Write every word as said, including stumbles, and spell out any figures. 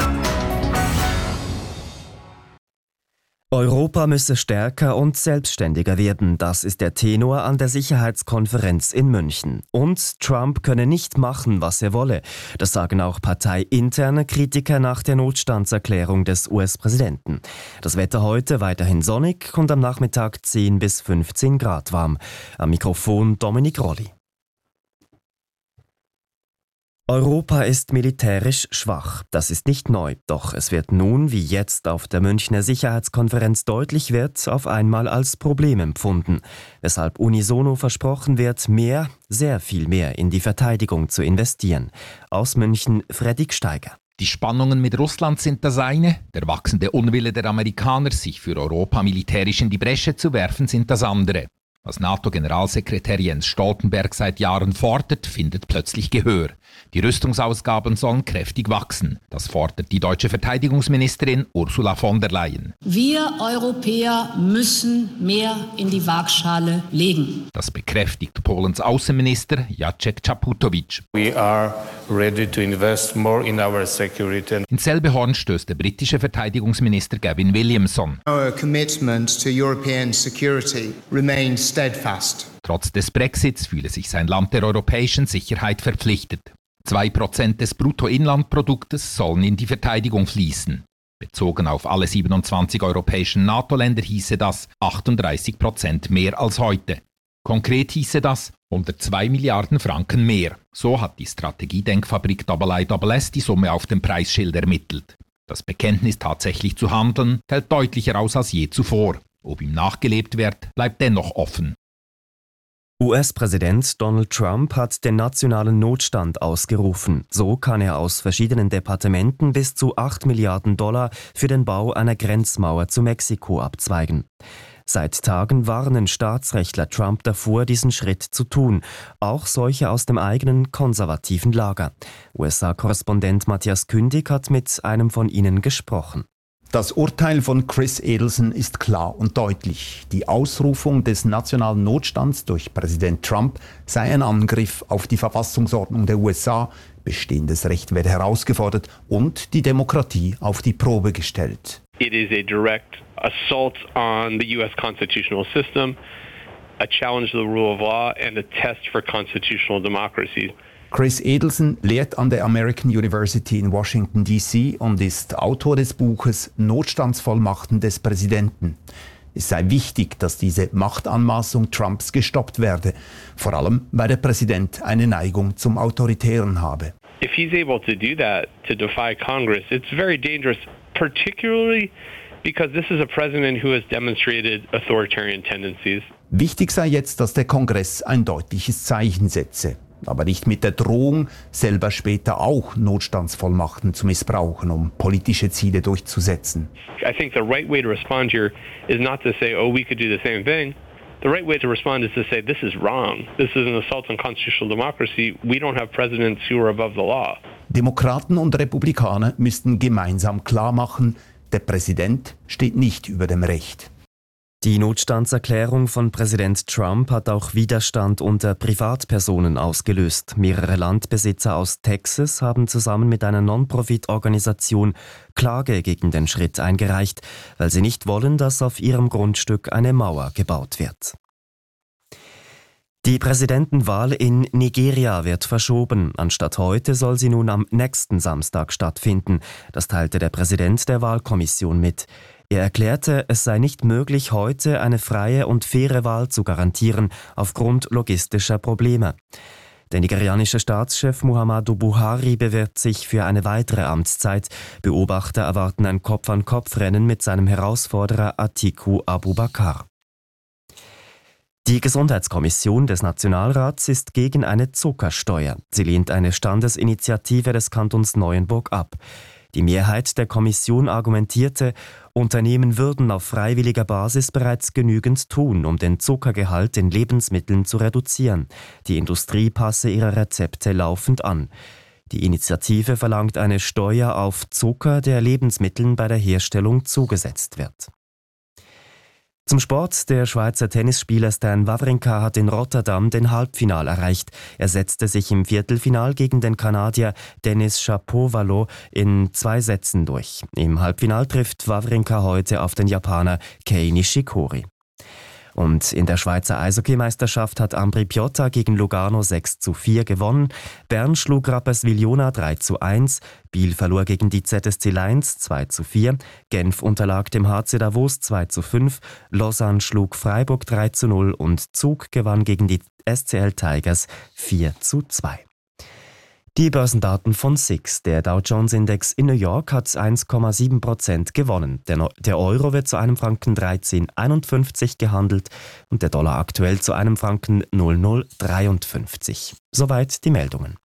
Europa müsse stärker und selbstständiger werden, das ist der Tenor an der Sicherheitskonferenz in München. Und Trump könne nicht machen, was er wolle. Das sagen auch parteiinterne Kritiker nach der Notstandserklärung des U S-Präsidenten. Das Wetter heute weiterhin sonnig und am Nachmittag zehn bis fünfzehn Grad warm. Am Mikrofon Dominik Rolli. Europa ist militärisch schwach. Das ist nicht neu. Doch es wird nun, wie jetzt auf der Münchner Sicherheitskonferenz deutlich wird, auf einmal als Problem empfunden. Weshalb unisono versprochen wird, mehr, sehr viel mehr in die Verteidigung zu investieren. Aus München Fredrik Steiger. Die Spannungen mit Russland sind das eine, der wachsende Unwille der Amerikaner, sich für Europa militärisch in die Bresche zu werfen, sind das andere. Was NATO-Generalsekretär Jens Stoltenberg seit Jahren fordert, findet plötzlich Gehör. Die Rüstungsausgaben sollen kräftig wachsen. Das fordert die deutsche Verteidigungsministerin Ursula von der Leyen. Wir Europäer müssen mehr in die Waagschale legen. Das bekräftigt Polens Außenminister Jacek Czaputowicz. We are ready to invest more in our security. Ins selbe Horn stößt der britische Verteidigungsminister Gavin Williamson. Our commitment to European security remains steadfast. Trotz des Brexits fühle sich sein Land der europäischen Sicherheit verpflichtet. Zwei Prozent des Bruttoinlandproduktes sollen in die Verteidigung fließen. Bezogen auf alle siebenundzwanzig europäischen NATO-Länder hieße das achtunddreißig Prozent mehr als heute. Konkret hieße das hundertzwei Milliarden Franken mehr. So hat die Strategiedenkfabrik I S S die Summe auf dem Preisschild ermittelt. Das Bekenntnis, tatsächlich zu handeln, fällt deutlicher aus als je zuvor. Ob ihm nachgelebt wird, bleibt dennoch offen. U S-Präsident Donald Trump hat den nationalen Notstand ausgerufen. So kann er aus verschiedenen Departementen bis zu acht Milliarden Dollar für den Bau einer Grenzmauer zu Mexiko abzweigen. Seit Tagen warnen Staatsrechtler Trump davor, diesen Schritt zu tun, auch solche aus dem eigenen konservativen Lager. U S A-Korrespondent Matthias Kündig hat mit einem von ihnen gesprochen. Das Urteil von Chris Adelson ist klar und deutlich. Die Ausrufung des nationalen Notstands durch Präsident Trump sei ein Angriff auf die Verfassungsordnung der U S A, bestehendes Recht werde herausgefordert und die Demokratie auf die Probe gestellt. It is a direct assault on the U S constitutional system, a challenge to the rule of law and a test for constitutional democracy. Chris Adelson lehrt an der American University in Washington D C und ist Autor des Buches Notstandsvollmachten des Präsidenten. Es sei wichtig, dass diese Machtanmaßung Trumps gestoppt werde, vor allem weil der Präsident eine Neigung zum Autoritären habe. If he's able to do that, to defy Congress, it's very dangerous, particularly because this is a president who has demonstrated authoritarian tendencies. Wichtig sei jetzt, dass der Kongress ein deutliches Zeichen setze. Aber nicht mit der Drohung, selber später auch Notstandsvollmachten zu missbrauchen, um politische Ziele durchzusetzen. I think the right way to respond here is not to say, oh, we could do the same thing. The right way to respond is to say, this is wrong. This is an assault on constitutional democracy. We don't have presidents who are above the law. Demokraten und Republikaner müssten gemeinsam klarmachen, der Präsident steht nicht über dem Recht. Die Notstandserklärung von Präsident Trump hat auch Widerstand unter Privatpersonen ausgelöst. Mehrere Landbesitzer aus Texas haben zusammen mit einer Non-Profit-Organisation Klage gegen den Schritt eingereicht, weil sie nicht wollen, dass auf ihrem Grundstück eine Mauer gebaut wird. Die Präsidentenwahl in Nigeria wird verschoben. Anstatt heute soll sie nun am nächsten Samstag stattfinden. Das teilte der Präsident der Wahlkommission mit. Er erklärte, es sei nicht möglich, heute eine freie und faire Wahl zu garantieren, aufgrund logistischer Probleme. Der nigerianische Staatschef Muhammadu Buhari bewirbt sich für eine weitere Amtszeit. Beobachter erwarten ein Kopf-an-Kopf-Rennen mit seinem Herausforderer Atiku Abubakar. Die Gesundheitskommission des Nationalrats ist gegen eine Zuckersteuer. Sie lehnt eine Standesinitiative des Kantons Neuenburg ab. Die Mehrheit der Kommission argumentierte, Unternehmen würden auf freiwilliger Basis bereits genügend tun, um den Zuckergehalt in Lebensmitteln zu reduzieren. Die Industrie passe ihre Rezepte laufend an. Die Initiative verlangt eine Steuer auf Zucker, der Lebensmitteln bei der Herstellung zugesetzt wird. Zum Sport. Der Schweizer Tennisspieler Stan Wawrinka hat in Rotterdam den Halbfinal erreicht. Er setzte sich im Viertelfinal gegen den Kanadier Denis Shapovalov in zwei Sätzen durch. Im Halbfinal trifft Wawrinka heute auf den Japaner Kei Nishikori. Und in der Schweizer Eishockeymeisterschaft hat Ambri Piotta gegen Lugano sechs zu vier gewonnen. Bern schlug Rapperswil-Jona drei zu eins. Biel verlor gegen die Z S C Lions zwei zu vier. Genf unterlag dem H C Davos zwei zu fünf. Lausanne schlug Freiburg drei zu null und Zug gewann gegen die S C L Tigers vier zu zwei. Die Börsendaten von S I X. Der Dow Jones Index in New York hat eins Komma sieben Prozent gewonnen. Der, no- der Euro wird zu einem Franken dreizehn Komma einundfünfzig gehandelt und der Dollar aktuell zu einem Franken null Komma null dreiundfünfzig. Soweit die Meldungen.